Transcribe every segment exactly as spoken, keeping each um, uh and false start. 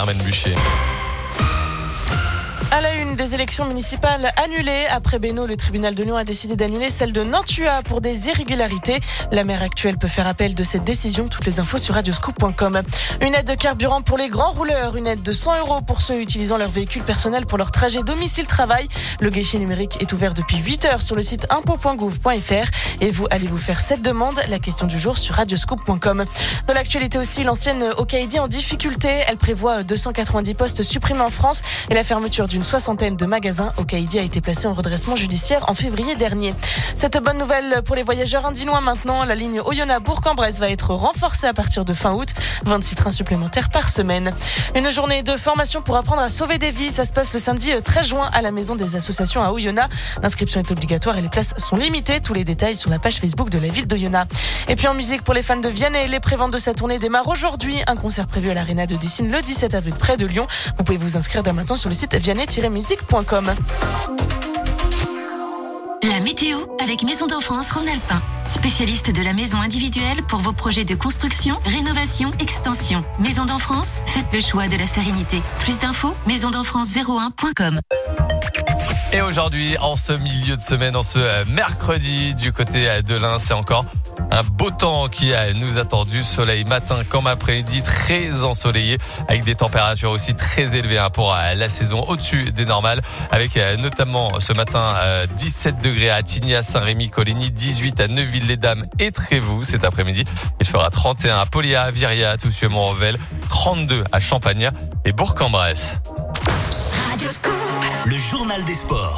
Germaine Bucher. À la une des élections municipales annulées, après Bénaud, le tribunal de Lyon a décidé d'annuler celle de Nantua pour des irrégularités. La maire actuelle peut faire appel de cette décision. Toutes les infos sur radioscoop point com. Une aide de carburant pour les grands rouleurs, une aide de cent euros pour ceux utilisant leur véhicule personnel pour leur trajet domicile-travail. Le guichet numérique est ouvert depuis huit heures sur le site impôt point gouv point fr et vous allez vous faire cette demande. La question du jour sur radioscoop point com. Dans l'actualité aussi, l'ancienne Okaïdi en difficulté. Elle prévoit deux cent quatre-vingt-dix postes supprimés en France et la fermeture d'une soixantaine de magasins. Okaïdi a été placé en redressement judiciaire en février dernier. Cette bonne nouvelle pour les voyageurs indinois maintenant, la ligne Oyonnax-Bourg-en-Bresse va être renforcée à partir de fin août. vingt-six trains supplémentaires par semaine. Une journée de formation pour apprendre à sauver des vies. Ça se passe le samedi treize juin à la maison des associations à Oyonnax. L'inscription est obligatoire et les places sont limitées. Tous les détails sur la page Facebook de la ville d'Oyonnax. Et puis en musique pour les fans de Vianney, les préventes de sa tournée démarrent aujourd'hui. Un concert prévu à l'Arena de Dessines le dix-sept avril près de Lyon. Vous pouvez vous inscrire dès maintenant sur le site vianney tiret musique point com. La météo avec Maison d'Enfance Rhône-Alpin. Spécialiste de la maison individuelle pour vos projets de construction, rénovation, extension. Maison d'Enfance, faites le choix de la sérénité. Plus d'infos, maison d'enfance zéro un point com. Et aujourd'hui, en ce milieu de semaine, en ce mercredi, du côté de l'Ain, c'est encore un beau temps qui nous attend, du soleil matin comme après-midi, très ensoleillé, avec des températures aussi très élevées pour la saison, au-dessus des normales, avec notamment ce matin dix-sept degrés à Tignes, Saint-Rémy, Coligny, dix-huit à Neuville-les-Dames et Trévoux cet après-midi. Il fera trente et un à Polia, Viriat, Toussuet-Mont-Revel, trente-deux à Champagnat et Bourg-en-Bresse. Le journal des sports.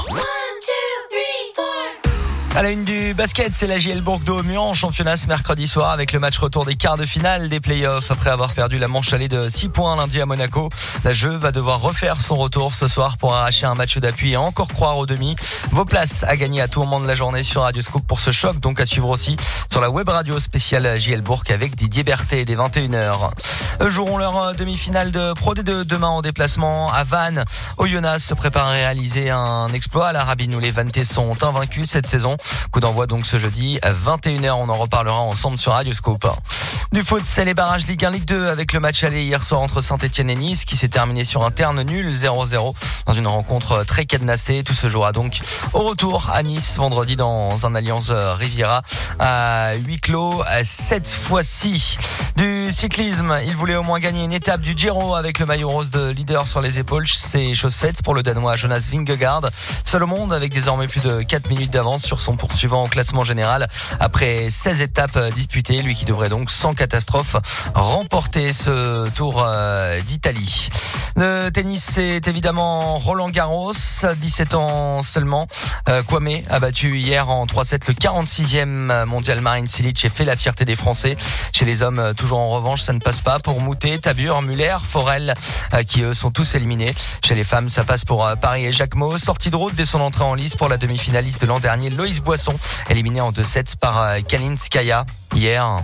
À la une du basket, c'est la J L Bourg d'Aumuan en championnat ce mercredi soir avec le match retour des quarts de finale des playoffs. Après avoir perdu la manche allée de six points lundi à Monaco, la Jeu va devoir refaire son retour ce soir pour arracher un match d'appui et encore croire au demi. Vos places à gagner à tout moment de la journée sur Radioscoop pour ce choc, donc à suivre aussi sur la web radio spéciale J L Bourg avec Didier Berthet dès vingt et une heures. Eux joueront leur demi-finale de Pro D deux demain en déplacement à Vannes. Oyonnax se prépare à réaliser un exploit. La Rabine où les Vannetais sont invaincus cette saison. Coup d'envoi donc ce jeudi à vingt et une heures. On en reparlera ensemble sur Radioscoop. Du foot, c'est les barrages Ligue un, Ligue deux avec le match aller hier soir entre Saint-Etienne et Nice qui s'est terminé sur un terne nul zéro zéro dans une rencontre très cadenassée. Tout se jouera donc au retour à Nice vendredi dans un Allianz Riviera à huis clos cette fois-ci. Du cyclisme, il voulait au moins gagner une étape du Giro avec le maillot rose de leader sur les épaules. C'est chose faite pour le Danois Jonas Vingegaard, seul au monde avec désormais plus de quatre minutes d'avance sur son poursuivant au classement général après seize étapes disputées. Lui qui devrait donc sans catastrophe remporter ce Tour d'Italie. Le tennis, c'est évidemment Roland Garros, dix-sept ans seulement. Euh, Kwame a battu hier en trois sept le quarante-sixième mondial Marin Cilic et fait la fierté des Français. Chez les hommes, toujours en revanche, ça ne passe pas pour Moutet, Tabur, Muller, Forel, euh, qui eux sont tous éliminés. Chez les femmes, ça passe pour euh, Paris et Jacquemot. Sortie de route dès son entrée en lice pour la demi-finaliste de l'an dernier, Loïs Boisson, éliminée en deux sept par euh, Kalinskaya hier.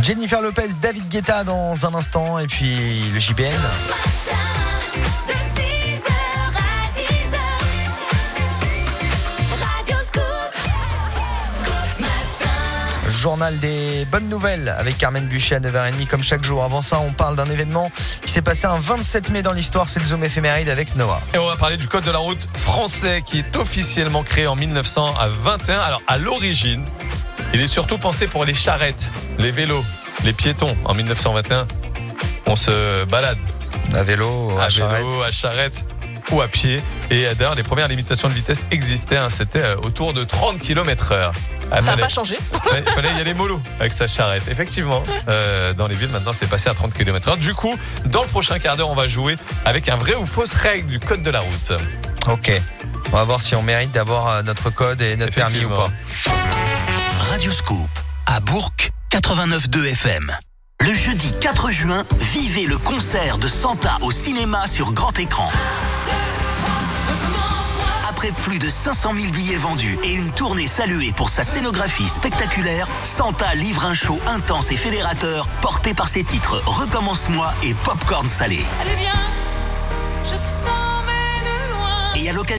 Jennifer Lopez, David Guetta dans un instant et puis le J B N. Journal des bonnes nouvelles avec Carmen Buchet à neuf heures trente comme chaque jour. Avant ça, on parle d'un événement qui s'est passé un vingt-sept mai dans l'histoire, c'est le Zoom éphéméride avec Noah. Et on va parler du code de la route français qui est officiellement créé en mille neuf cent vingt et un. Alors à l'origine, il est surtout pensé pour les charrettes, les vélos, les piétons. En mille neuf cent vingt et un, on se balade à vélo, à, à charrette. vélo, à charrette ou à pied. Et d'ailleurs, les premières limitations de vitesse existaient. Hein, c'était autour de trente kilomètres heure. Ah, ça n'a pas changé. Il fallait y aller mollo avec sa charrette. Effectivement, euh, dans les villes, maintenant, c'est passé à trente kilomètres heure. Du coup, dans le prochain quart d'heure, on va jouer avec un vrai ou fausse règle du code de la route. Ok. On va voir si on mérite d'avoir notre code et notre permis ou pas. Radio Scoop, à Bourg, quatre-vingt-neuf virgule deux F M. Le jeudi quatre juin, vivez le concert de Santa au cinéma sur grand écran. Après plus de cinq cent mille billets vendus et une tournée saluée pour sa scénographie spectaculaire, Santa livre un show intense et fédérateur porté par ses titres Recommence-moi et Popcorn salé. Allez viens, je t'emmène loin. Et à l'occasion